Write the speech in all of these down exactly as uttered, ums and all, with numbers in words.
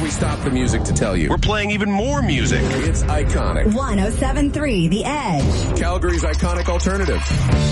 We stopped the music to tell you. We're playing even more music. It's iconic. one oh seven point three The Edge. Calgary's iconic alternative.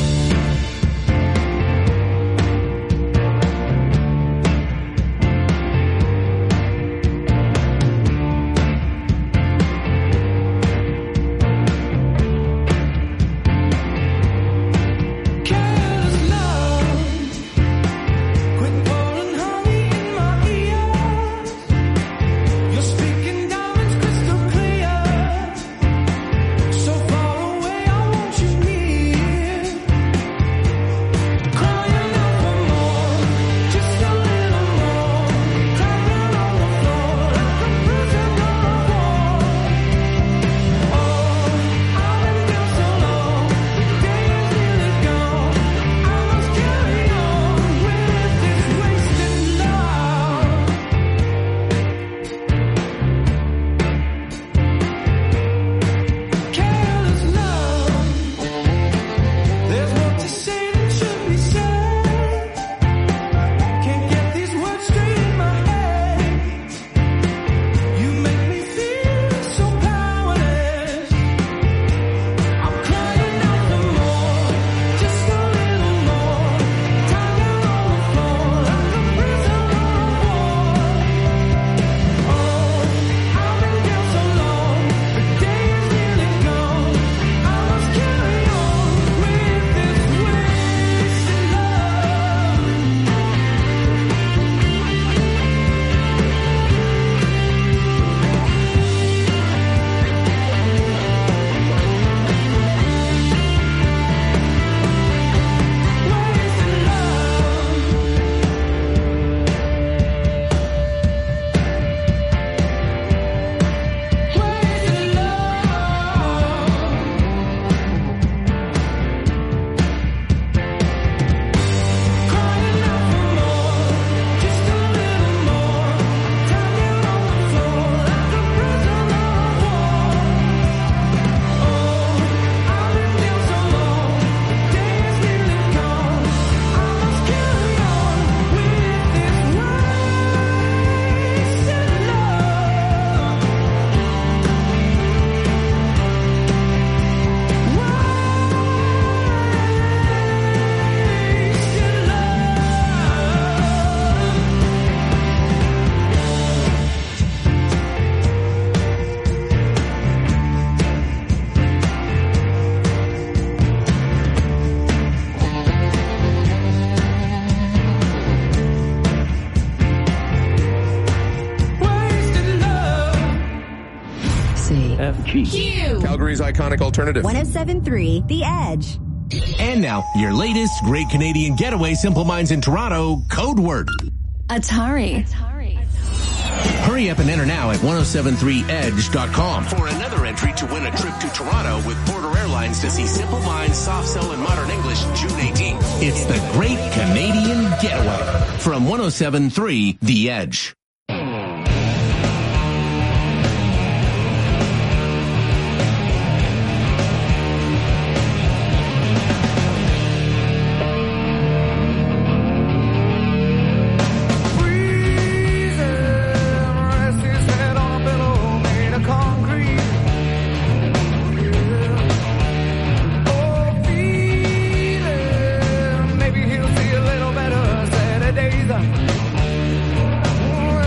Q. Calgary's iconic alternative. one oh seven point three The Edge. And now, your latest great Canadian getaway, Simple Minds in Toronto, code word. Atari. Atari. Hurry up and enter now at ten seventy-three edge dot com for another entry to win a trip to Toronto with Porter Airlines to see Simple Minds, Soft Cell, and Modern English June eighteenth. It's the Great Canadian Getaway from ten seventy-three The Edge. Maybe he'll see a little better Saturdays.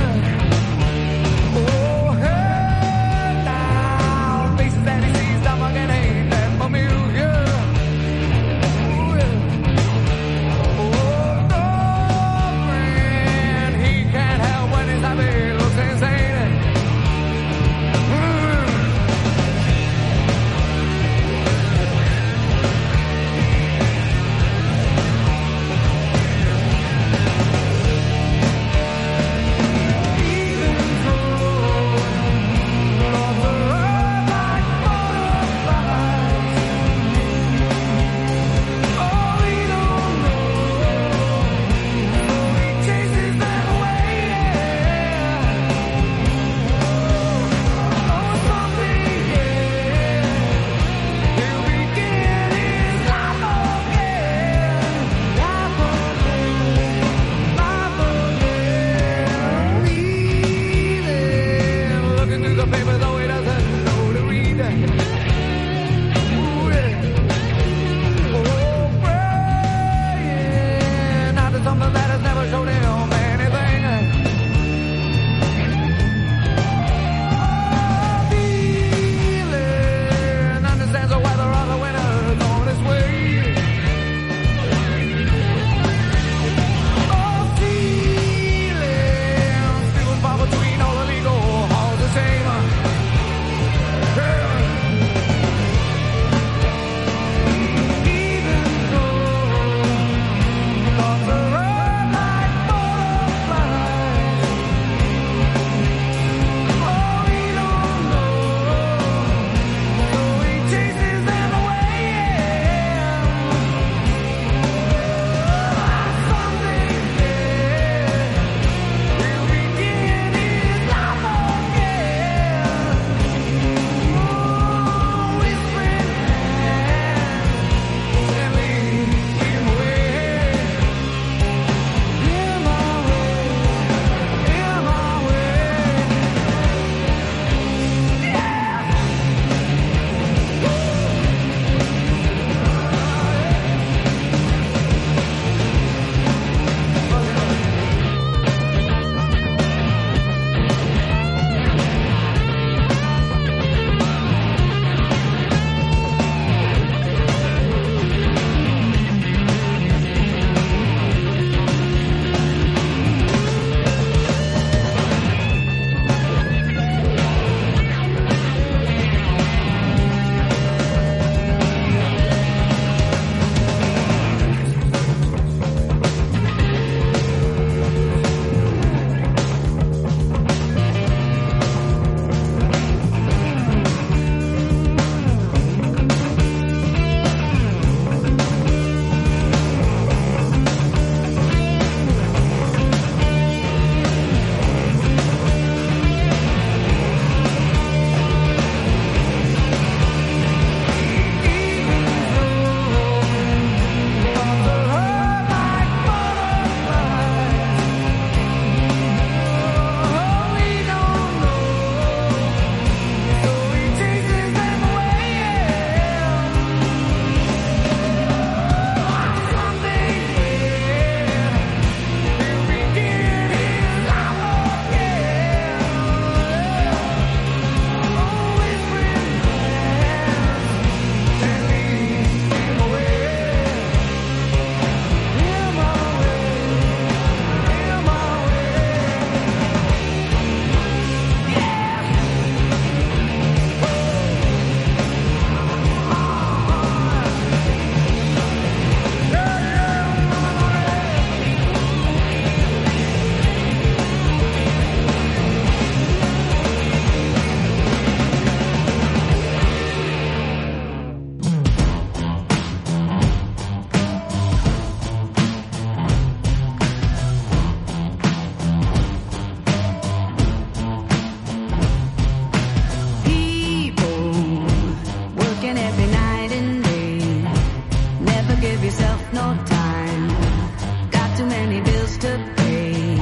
no time. Got too many bills to pay.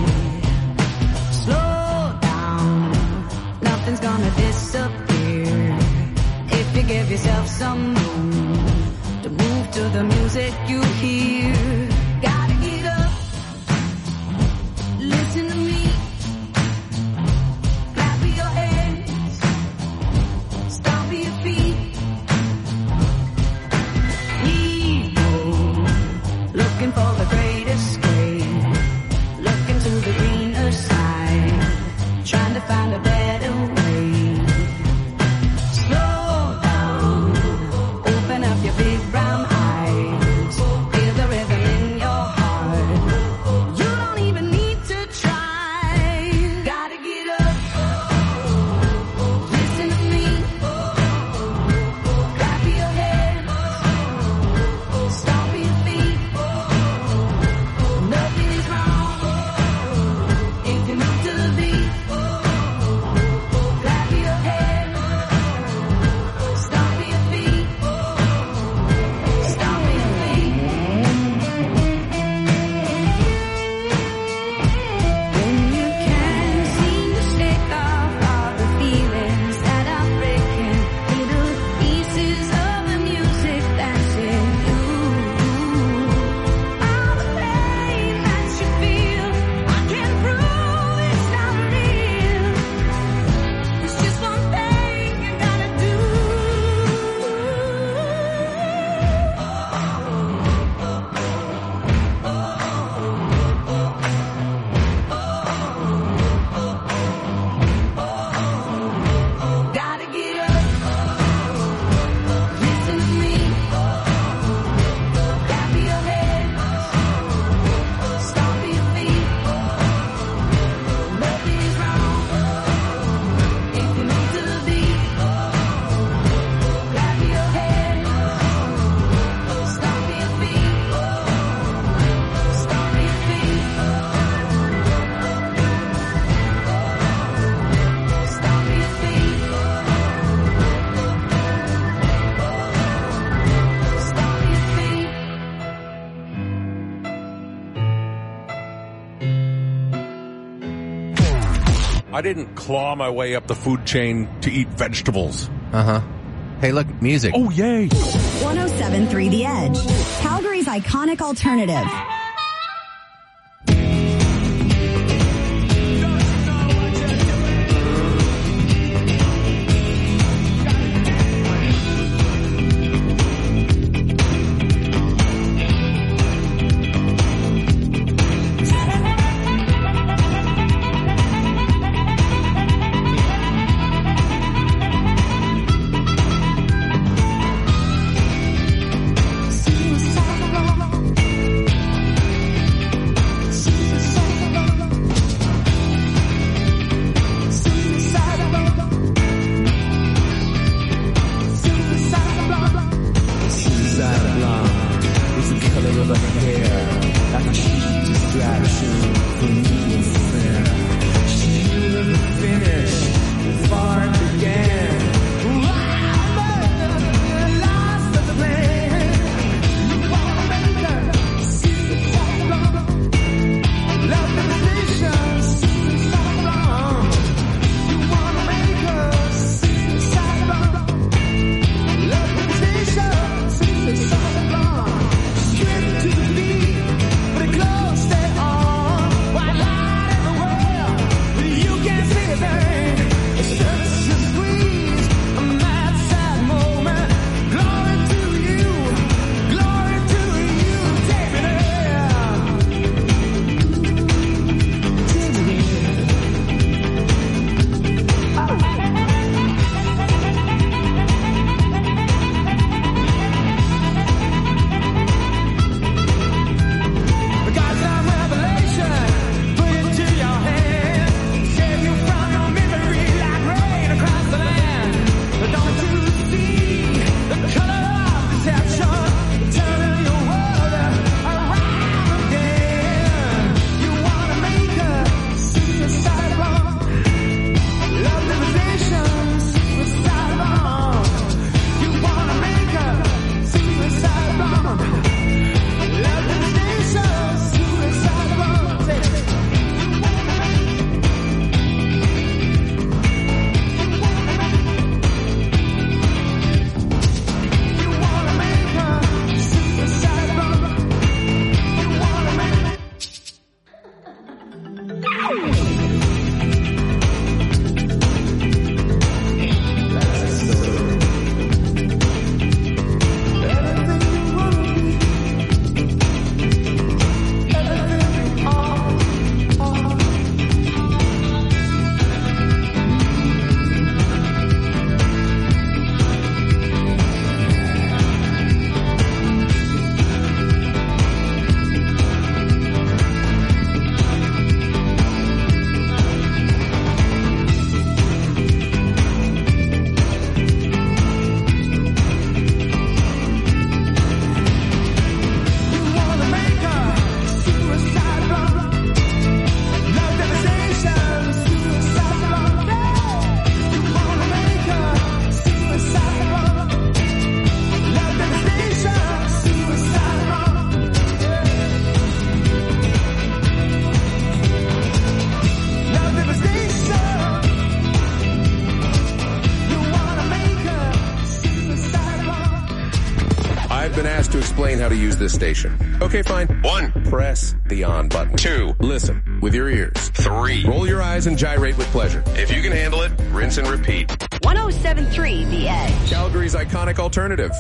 Slow down, nothing's gonna disappear. If you give yourself some room to move to the music you hear. Gotta get up, listen to me. Clap your hands, stomp your feet. Looking for the great escape, looking to the greener side, trying to find a better way. Slow down, open up your big brown eyes, feel the rhythm in your heart. You don't even need to try. Gotta get up, listen to me. Clap your hands, stomp your feet. Nothing is wrong if you move to the beat. Clap your hands, stomp your feet, stomp your feet. When you can't seem to shake off all the feelings that are breaking, little pieces of the music that's in you. All the pain that you feel, I can't prove it's not real. There's just one thing you gotta do. Gotta get up, listen to me. Clap your hands, stomp your feet. Nothing is wrong if you move to the beat. Clap your hands, stomp your feet, stomp your feet, stomp your feet, stomp your feet. I didn't claw my way up the food chain to eat vegetables. Uh-huh. Hey, look, music. Oh, yay. one oh seven point three The Edge. Calgary's iconic alternative. Straight to the beat, pretty close, stay on. While I been asked to explain how to use this station. Okay, fine. One, press the on button. Two, listen with your ears. Three, roll your eyes and gyrate with pleasure. If you can handle it, rinse and repeat. one oh seven point three The Edge. Calgary's iconic alternative.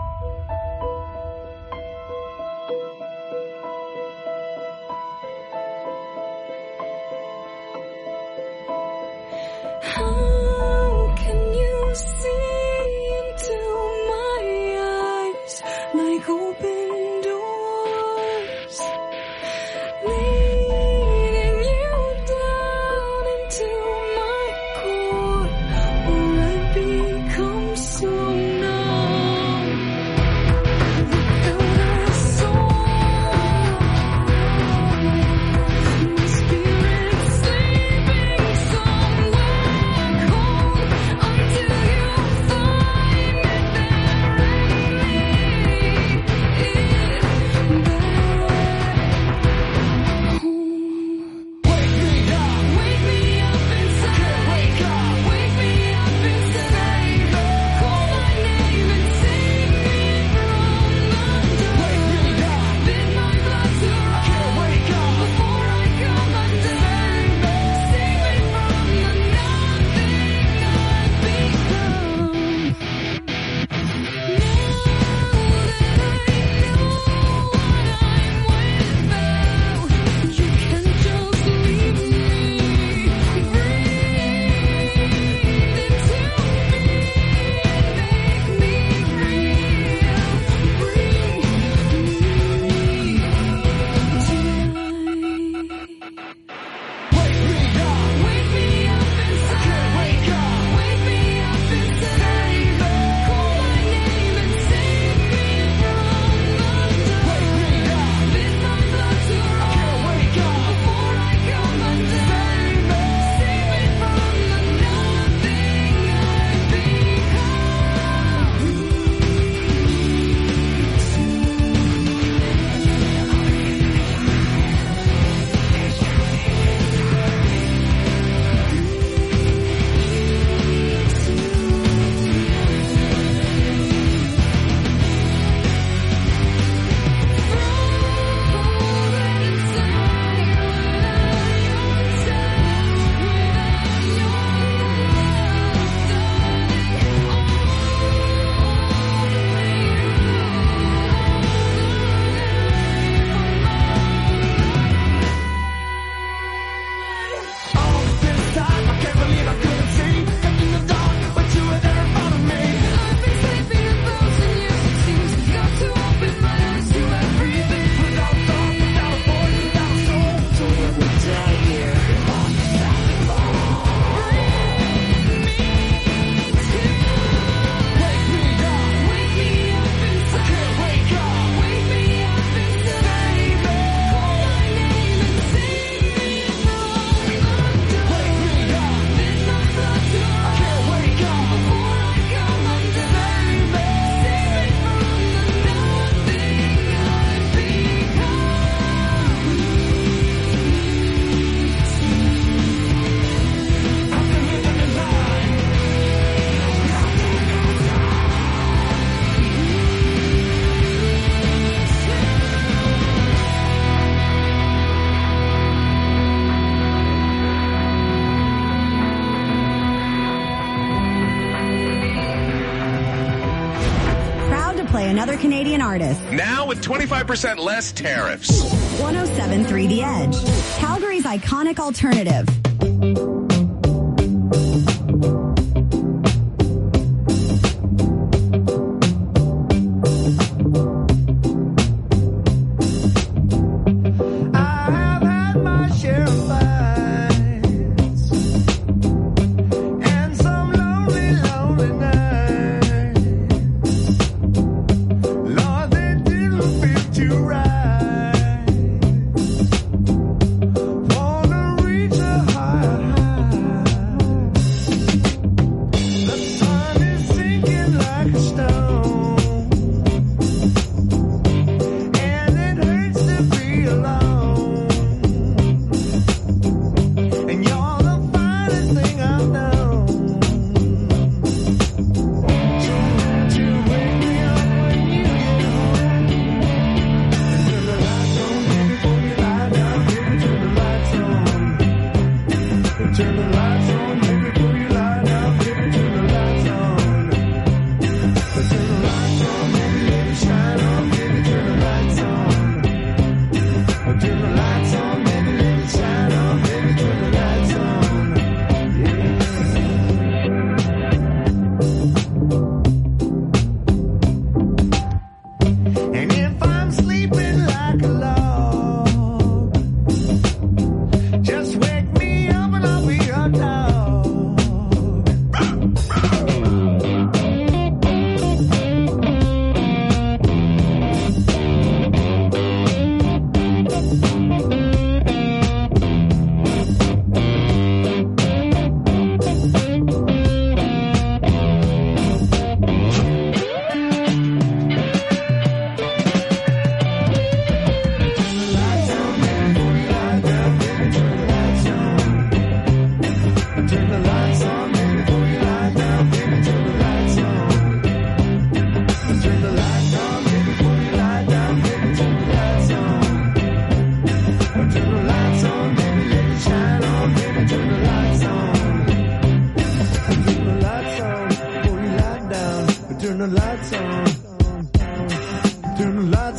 How can you see into my eyes like open doors, leading you down into my core, where I become so numb without a soul. My spirit's sleeping somewhere cold until you find me bearing me back home. Wake me up, wake me up inside. Wake up, wake me up inside. Call my name and save me from the dark. Wake me up, bid my blood to run. Wake up before I come undone. Save me from the nothing I've become. Now that I know what I'm without, you can just leave me. Another Canadian artist. Now with twenty-five percent less tariffs. one oh seven point three The Edge. Calgary's iconic alternative.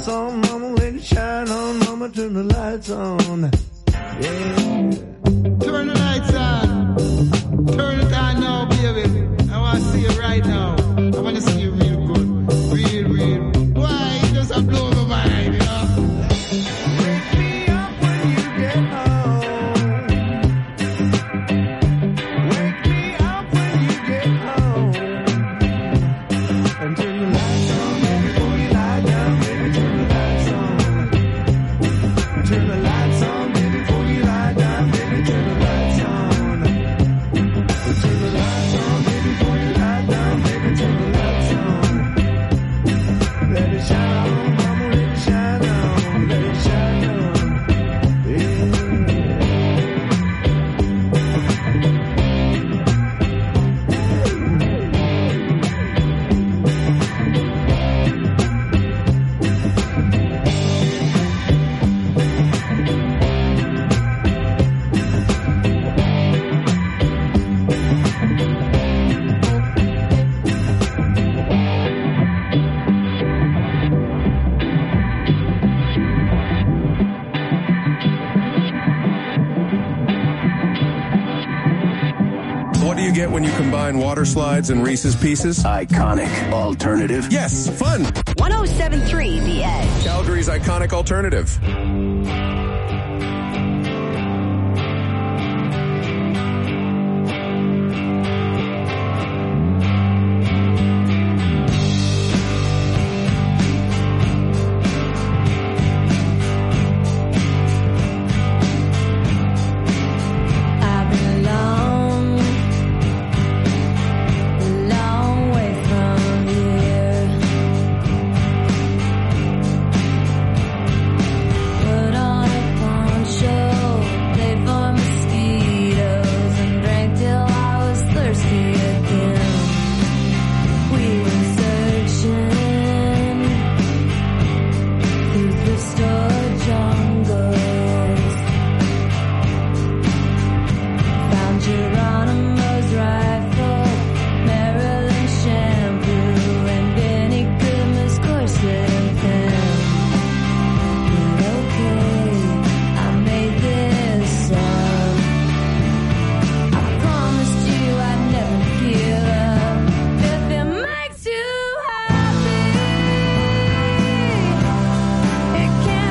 lights on, mama, let it shine on, mama, turn the lights on. Yeah. Turn the lights on. Turn it on now, baby. I want to see you right now. I want to see you real good. Real, real. Why? You just a blow my mind, you know? Wake me up when you get home. Wake me up when you get home. And turn the lights on, baby, before you lie down, baby, turn the lights on. Turn the lights on, baby, before you lie down, baby, turn the lights on. Turn the lights on, baby, before you lie down, baby, turn the lights on. Let it shine on, mama, let it shine on, let it shine on. What do you get when you combine water slides and Reese's Pieces? Iconic alternative. Yes, fun. one oh seven point three The Edge. Calgary's iconic alternative. I've been alone, a long way from here. Put on a poncho, played for mosquitoes, and drank till I was thirsty again. We were searching through thrift store jungles. Found Geronimo's rifle, Maryland shampoo, and Benny Goodman's corset and pen. But okay, I made this song. I promised you I'd never give up. If it makes you happy, it can't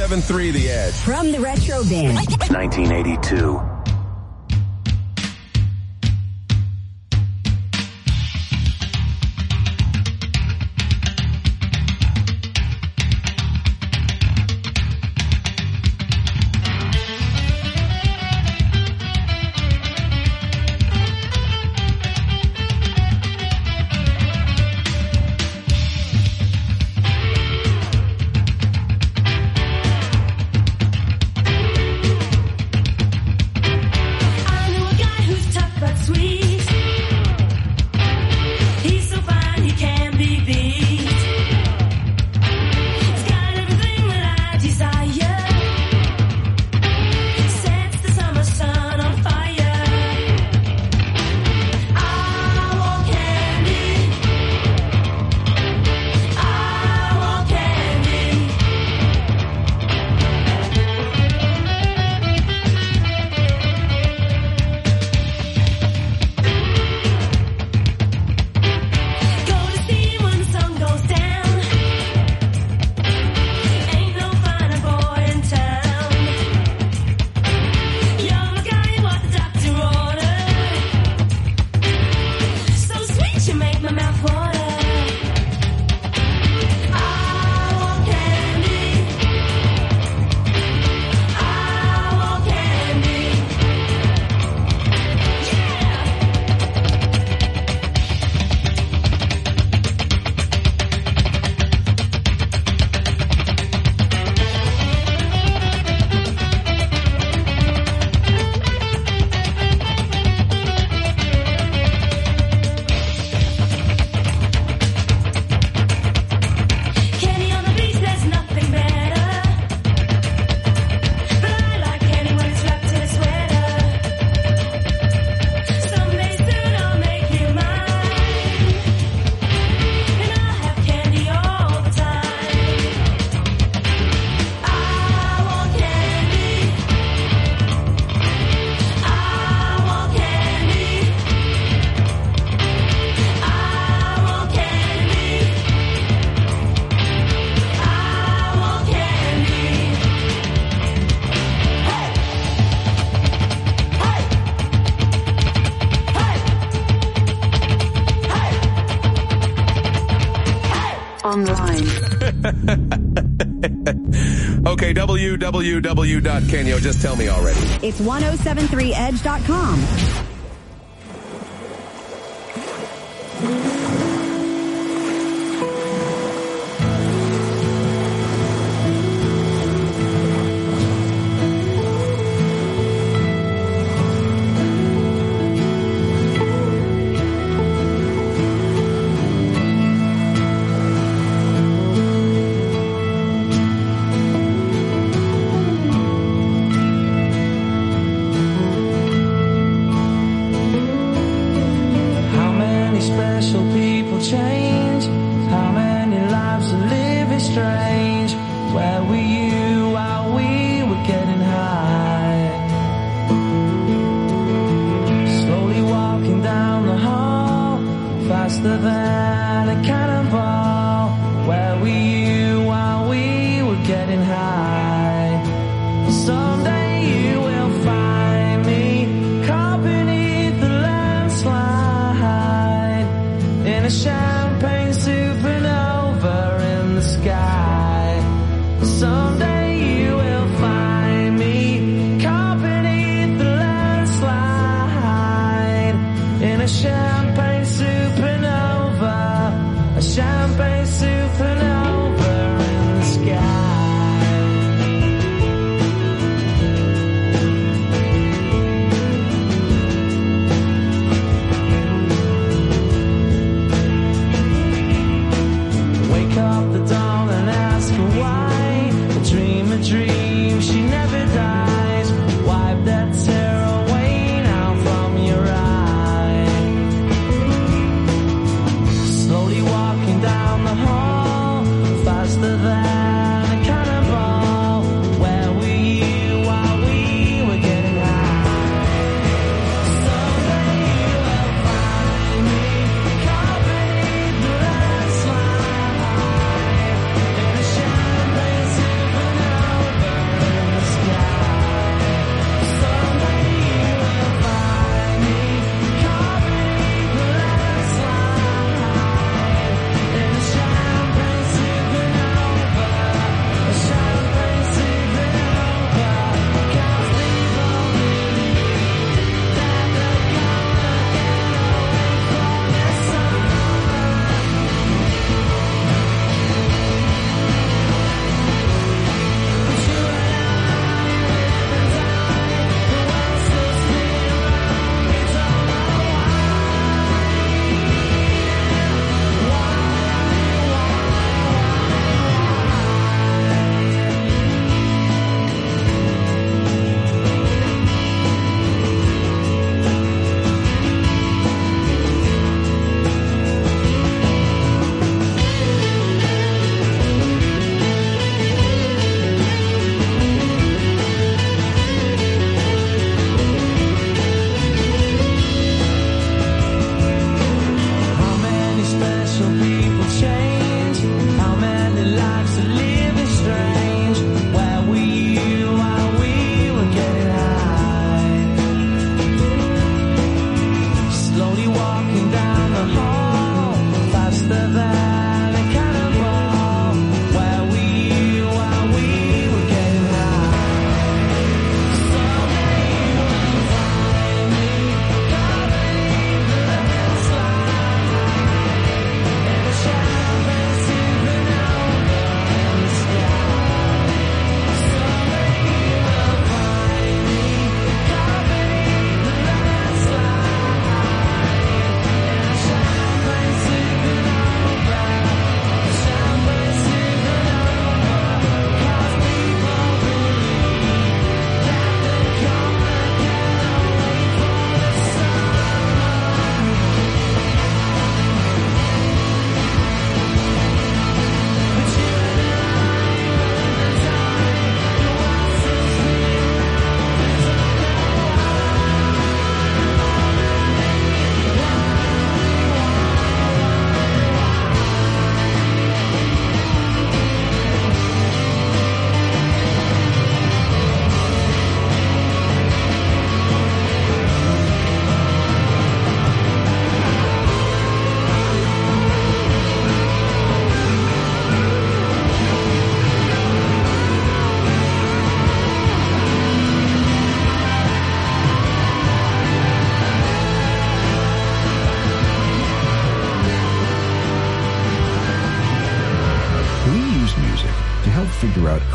seven three The Edge. From the Retro Bin. nineteen eighty-two. Online. Okay, w w w dot kenyo. Just tell me already. It's ten seventy-three edge dot com. How many special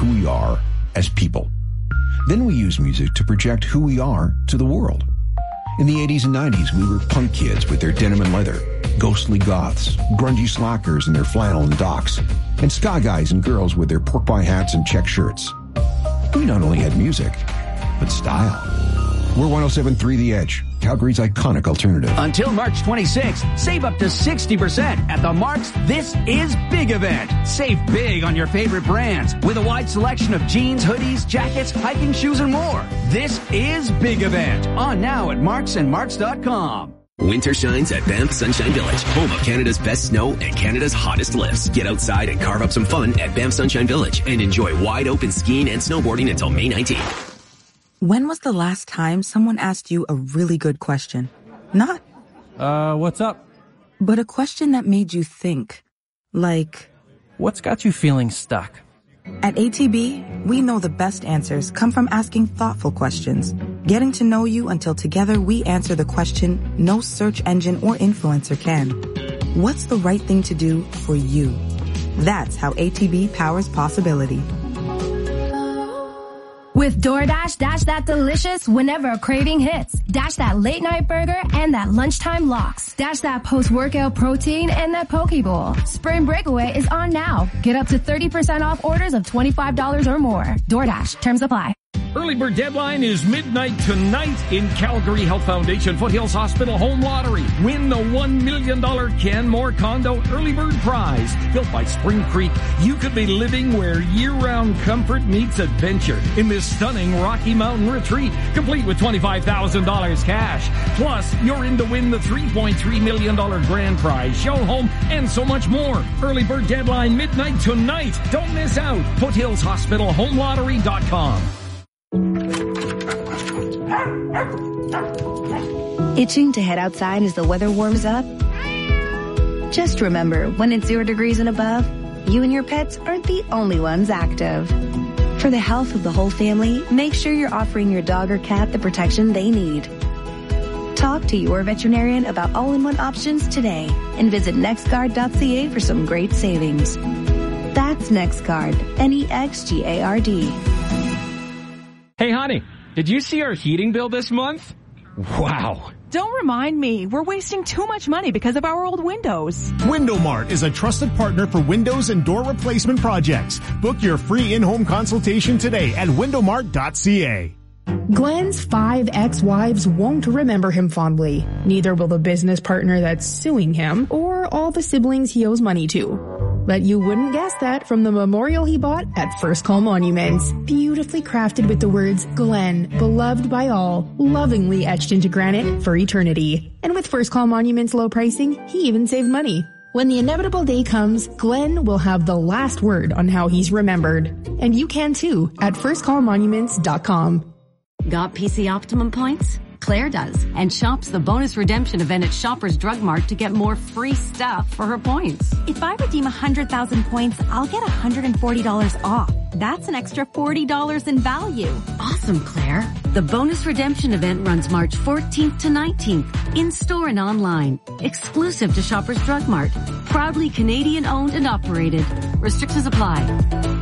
who we are as people. Then we use music to project who we are to the world. In the eighties and nineties, we were punk kids with their denim and leather, ghostly goths, grungy slackers in their flannel and docks, and ska guys and girls with their pork pie hats and check shirts. We not only had music, but style. We're one oh seven point three The Edge, Calgary's iconic alternative. Until March twenty-sixth, save up to sixty percent at the Mark's This Is Big event. Save big on your favorite brands with a wide selection of jeans, hoodies, jackets, hiking shoes, and more. This is Big event. On now at marks and marks dot com. Winter shines at Banff Sunshine Village, home of Canada's best snow and Canada's hottest lifts. Get outside and carve up some fun at Banff Sunshine Village and enjoy wide open skiing and snowboarding until May nineteenth. When was the last time someone asked you a really good question? Not, uh, what's up? But a question that made you think. Like, what's got you feeling stuck? At A T B, we know the best answers come from asking thoughtful questions, getting to know you until together we answer the question no search engine or influencer can. What's the right thing to do for you? That's how A T B powers possibility. With DoorDash, dash that delicious whenever a craving hits. Dash that late night burger and that lunchtime lox. Dash that post-workout protein and that poke bowl. Spring Breakaway is on now. Get up to thirty percent off orders of twenty-five dollars or more. DoorDash, terms apply. Early bird deadline is midnight tonight in Calgary Health Foundation Foothills Hospital Home Lottery. Win the one million dollars Canmore Condo Early Bird Prize. Built by Spring Creek, you could be living where year-round comfort meets adventure in this stunning Rocky Mountain retreat, complete with twenty-five thousand dollars cash. Plus, you're in to win the three point three million dollars grand prize, show home, and so much more. Early bird deadline midnight tonight. Don't miss out. Foothills Hospital Home Lottery dot com. Itching to head outside as the weather warms up? Just remember, when it's zero degrees and above, you and your pets aren't the only ones active. For the health of the whole family, make sure you're offering your dog or cat the protection they need. Talk to your veterinarian about all-in-one options today and visit nextguard dot c a for some great savings. That's NextGuard, N E X G A R D. Hey, honey, did you see our heating bill this month? Wow. Don't remind me. We're wasting too much money because of our old windows. WindowMart is a trusted partner for windows and door replacement projects. Book your free in-home consultation today at window mart dot c a. Glenn's five ex-wives won't remember him fondly. Neither will the business partner that's suing him or all the siblings he owes money to. But you wouldn't guess that from the memorial he bought at First Call Monuments. Beautifully crafted with the words, Glenn, beloved by all, lovingly etched into granite for eternity. And with First Call Monuments' low pricing, he even saved money. When the inevitable day comes, Glenn will have the last word on how he's remembered. And you can too at first call monuments dot com. Got P C Optimum points? Claire does, and shops the bonus redemption event at Shoppers Drug Mart to get more free stuff for her points. If I redeem one hundred thousand points, I'll get one hundred forty dollars off. That's an extra forty dollars in value. Awesome, Claire. The bonus redemption event runs March fourteenth to nineteenth, in-store and online. Exclusive to Shoppers Drug Mart. Proudly Canadian owned and operated. Restrictions apply.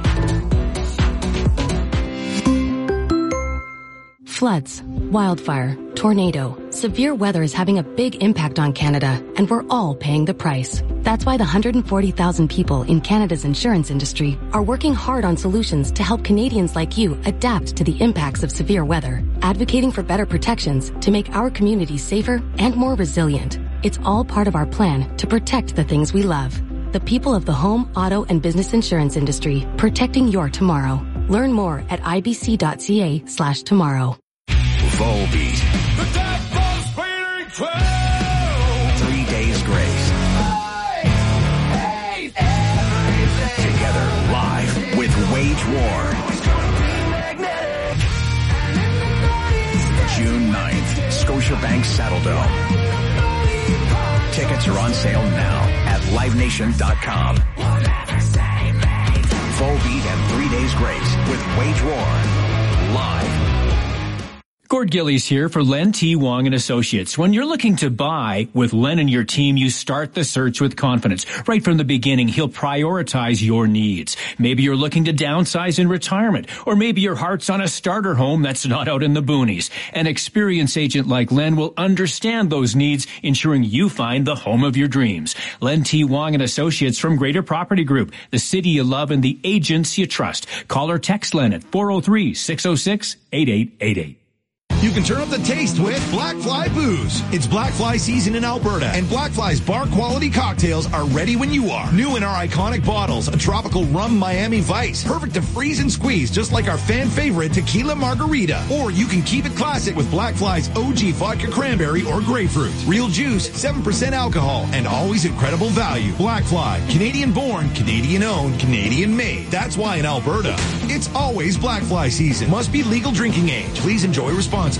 Floods, wildfire, tornado, severe weather is having a big impact on Canada, and we're all paying the price. That's why the one hundred forty thousand people in Canada's insurance industry are working hard on solutions to help Canadians like you adapt to the impacts of severe weather, advocating for better protections to make our communities safer and more resilient. It's all part of our plan to protect the things we love. The people of the home, auto, and business insurance industry, protecting your tomorrow. Learn more at I B C dot C A slash tomorrow. Volbeat. The devil's bleeding cloud. Three Days Grace. Together live with Wage War. June ninth, Scotiabank Saddledome. Tickets are on sale now at live nation dot com. Volbeat and Three Days Grace with Wage War. Live. Gord Gillies here for Len T. Wong and Associates. When you're looking to buy with Len and your team, you start the search with confidence. Right from the beginning, he'll prioritize your needs. Maybe you're looking to downsize in retirement, or maybe your heart's on a starter home that's not out in the boonies. An experienced agent like Len will understand those needs, ensuring you find the home of your dreams. Len T. Wong and Associates from Greater Property Group, the city you love and the agents you trust. Call or text Len at four oh three, six oh six, eight eight eight eight. You can turn up the taste with Black Fly Booze. It's Black Fly season in Alberta, and Black Fly's bar-quality cocktails are ready when you are. New in our iconic bottles, a tropical rum Miami Vice, perfect to freeze and squeeze, just like our fan favorite Tequila Margarita. Or you can keep it classic with Black Fly's O G Vodka Cranberry or Grapefruit. Real juice, seven percent alcohol, and always incredible value. Black Fly, Canadian-born, Canadian-owned, Canadian-made. That's why in Alberta, it's always Black Fly season. Must be legal drinking age. Please enjoy responsibly.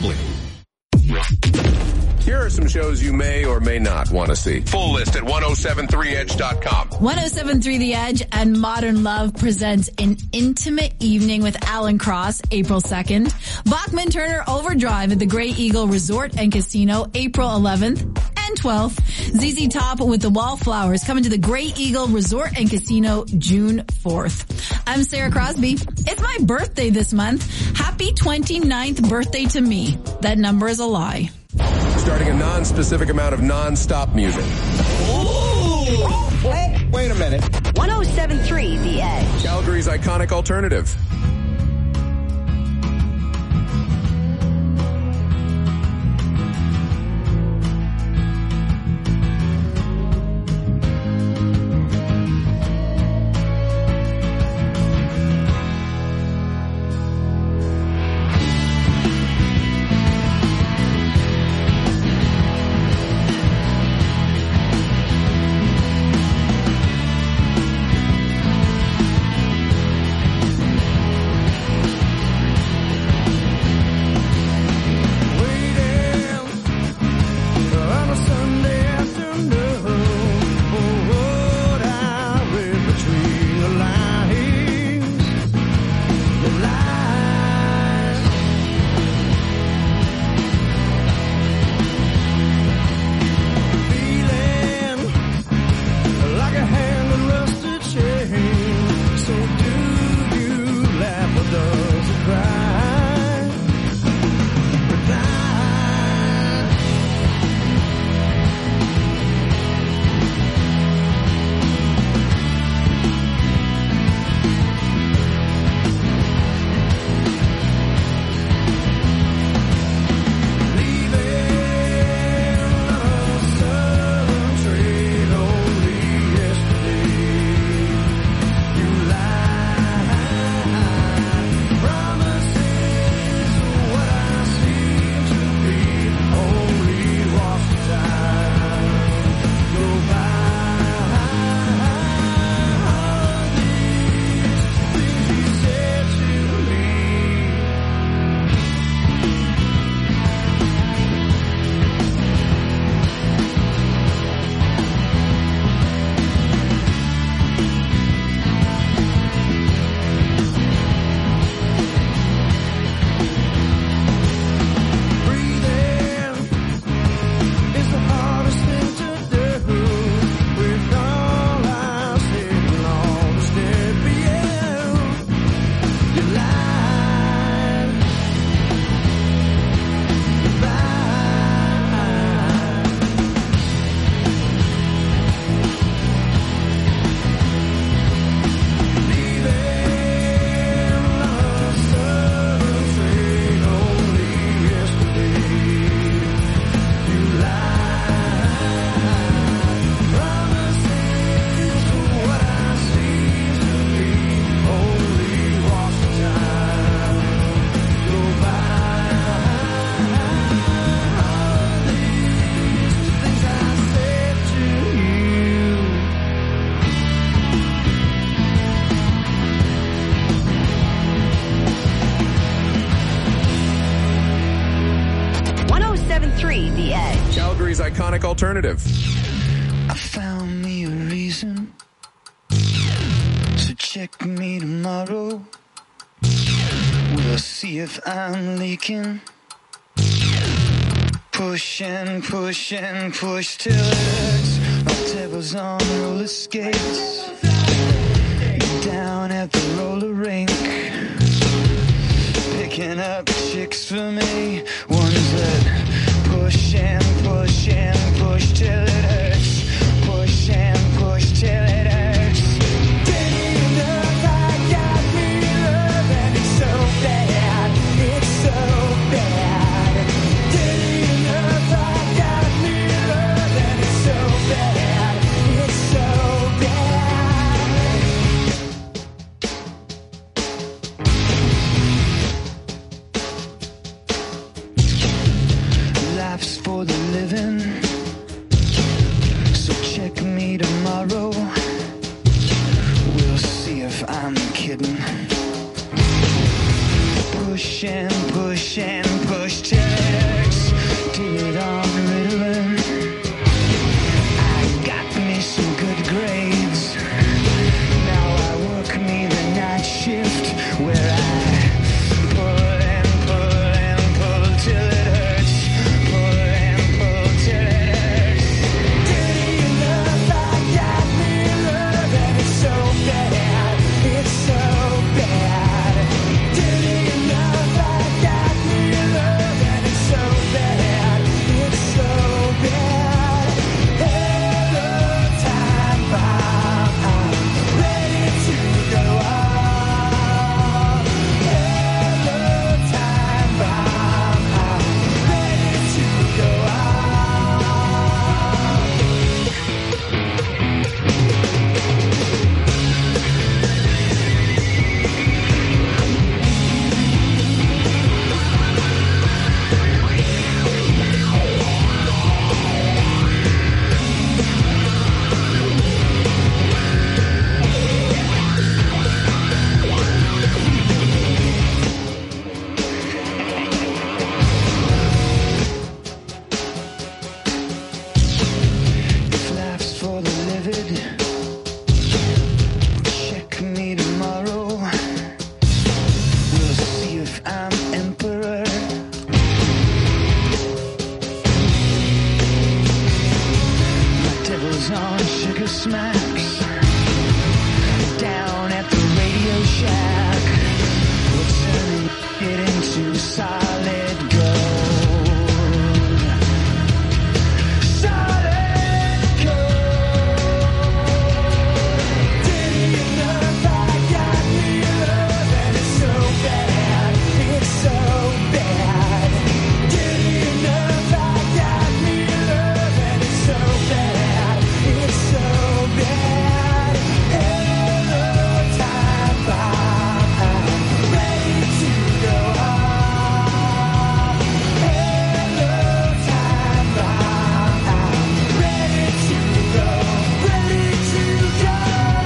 Here are some shows you may or may not want to see. Full list at ten seventy-three edge dot com. ten seventy-three The Edge and Modern Love presents An Intimate Evening with Alan Cross, April second. Bachman Turner Overdrive at the Grey Eagle Resort and Casino, April eleventh and twelfth. Z Z Top with the Wallflowers coming to the Grey Eagle Resort and Casino, June fourth. I'm Sarah Crosby. It's my birthday this month. Happy twenty-ninth birthday to me. That number is a lie. Starting a non-specific amount of non-stop music. Oh, wait, wait a minute. ten seventy-three The Edge. Calgary's iconic alternative. Calgary's iconic alternative. I found me a reason, so check me tomorrow. We'll see if I'm leaking. Push and push and push till it hurts. My devil's on roller skates. Down at the roller rink. Picking up chicks for me. Ones that push and push and push till it hurts. Push and push till it hurts. Dirty enough, I got me love and it's so bad. It's so bad. Dirty enough, I got me love and it's so bad. It's so bad. Life's for the living. So check me tomorrow. We'll see if I'm kidding. Push and push and push till it hurts. Did it on Ritalin. I got me some good grades. Now I work me the night shift where I pull and pull and pull till it hurts. Pull and pull till it hurts. Dirty enough, I got me love and it's so bad. It's so bad. Dirty enough, I got me love and it's so bad. It's so bad. Hello, time bomb. I'm ready to go out. Hello, time bomb. I'm ready to go out. If life's for the livid, check me tomorrow. We'll see if I'm emperor. My devil's on sugar smacks. Down at the Radio Shack. We're turning it into solid gold. Solid gold. Dirty enough, I got me love and it's so bad. It's so bad. Dirty enough, I got me love and it's so bad. It's so bad. Hello, time bomb. I'm ready to go out. Hello, time bomb. I'm ready to go. Ready to go.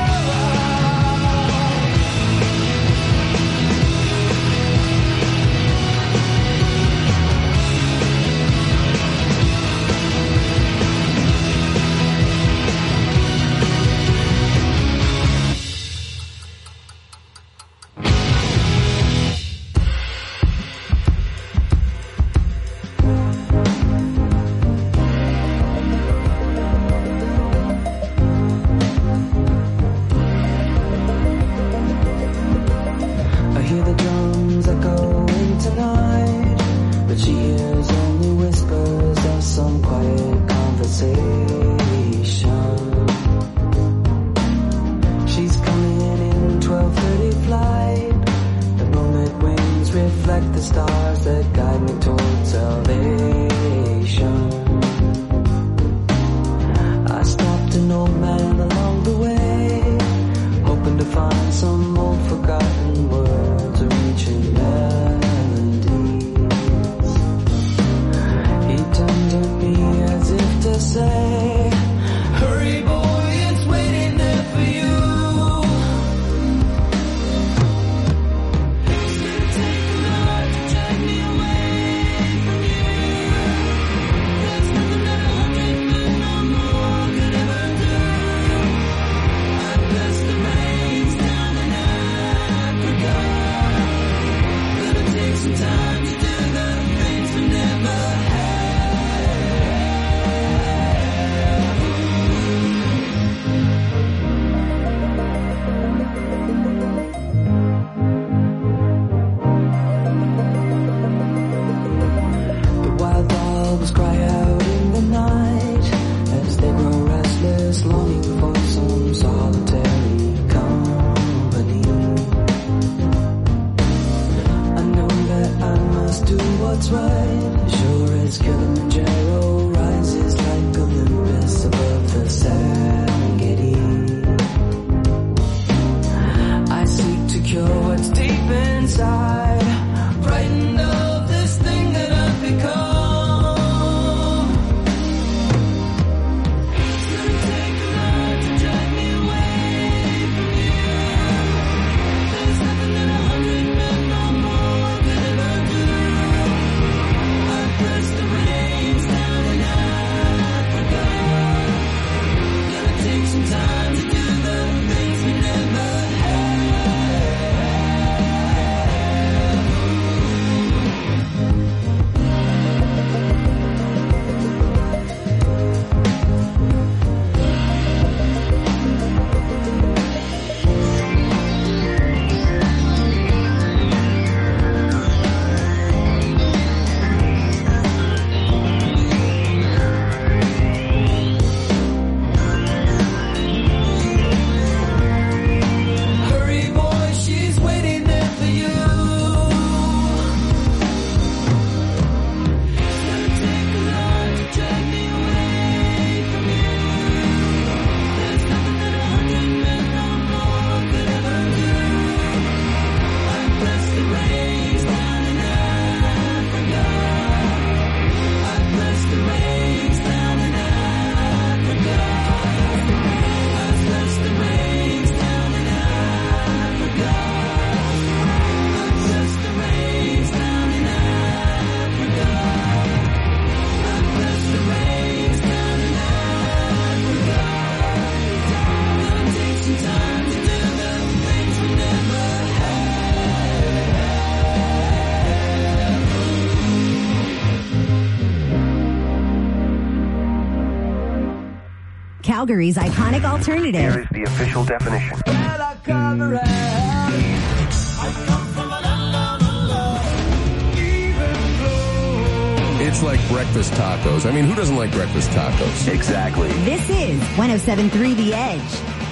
I hear the drums echoing tonight, but she hears only whispers of some quiet conversation. She's coming in twelve thirty flight. The moonlit wings reflect the stars that guide me towards salvation. I stopped an old man along the way, hoping to find some old forgotten words or ancient melodies. He turned to me as if to say, hurry boy, it's waiting there for you. It's gonna take a lot to drag me away from you. Calgary's iconic alternative. Here is the official definition. It's like breakfast tacos. I mean, who doesn't like breakfast tacos? Exactly. This is one oh seven point three The Edge.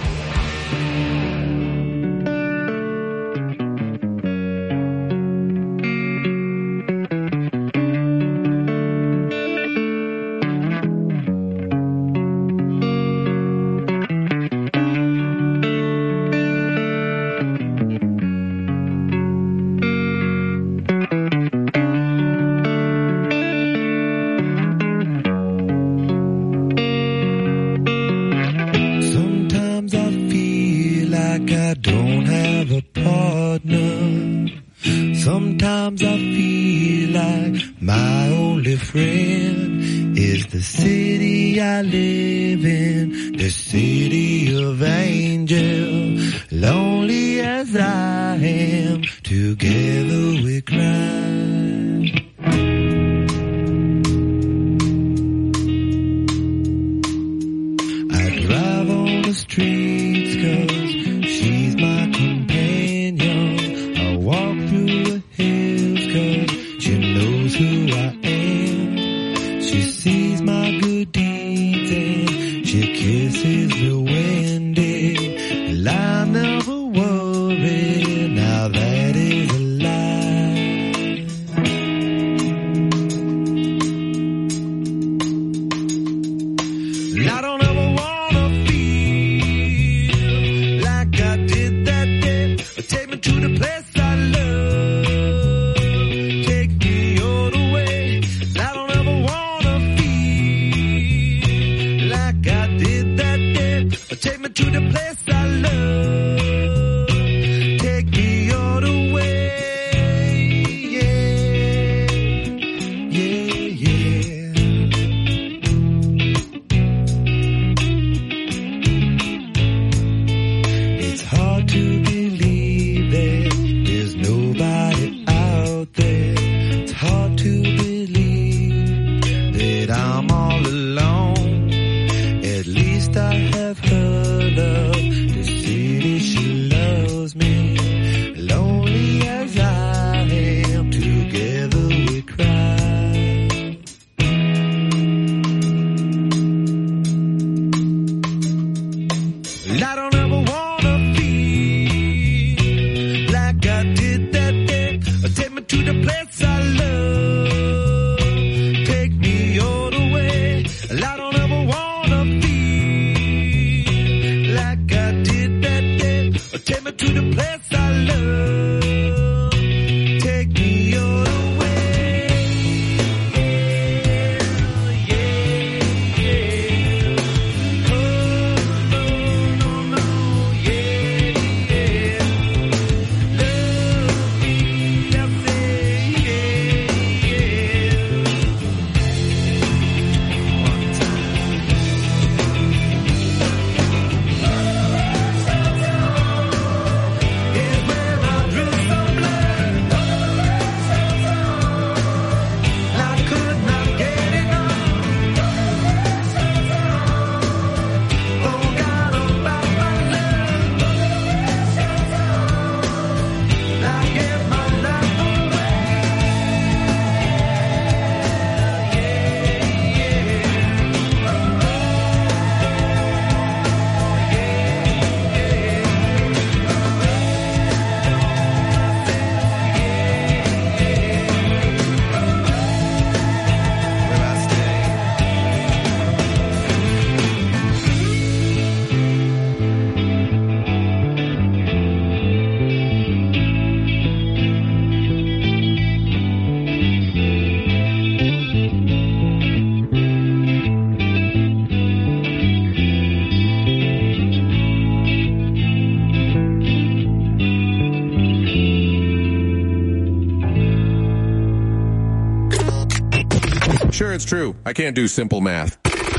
Sure, it's true. I can't do simple math.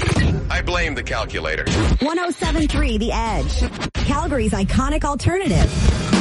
I blame the calculator. one oh seven point three The Edge. Calgary's iconic alternative.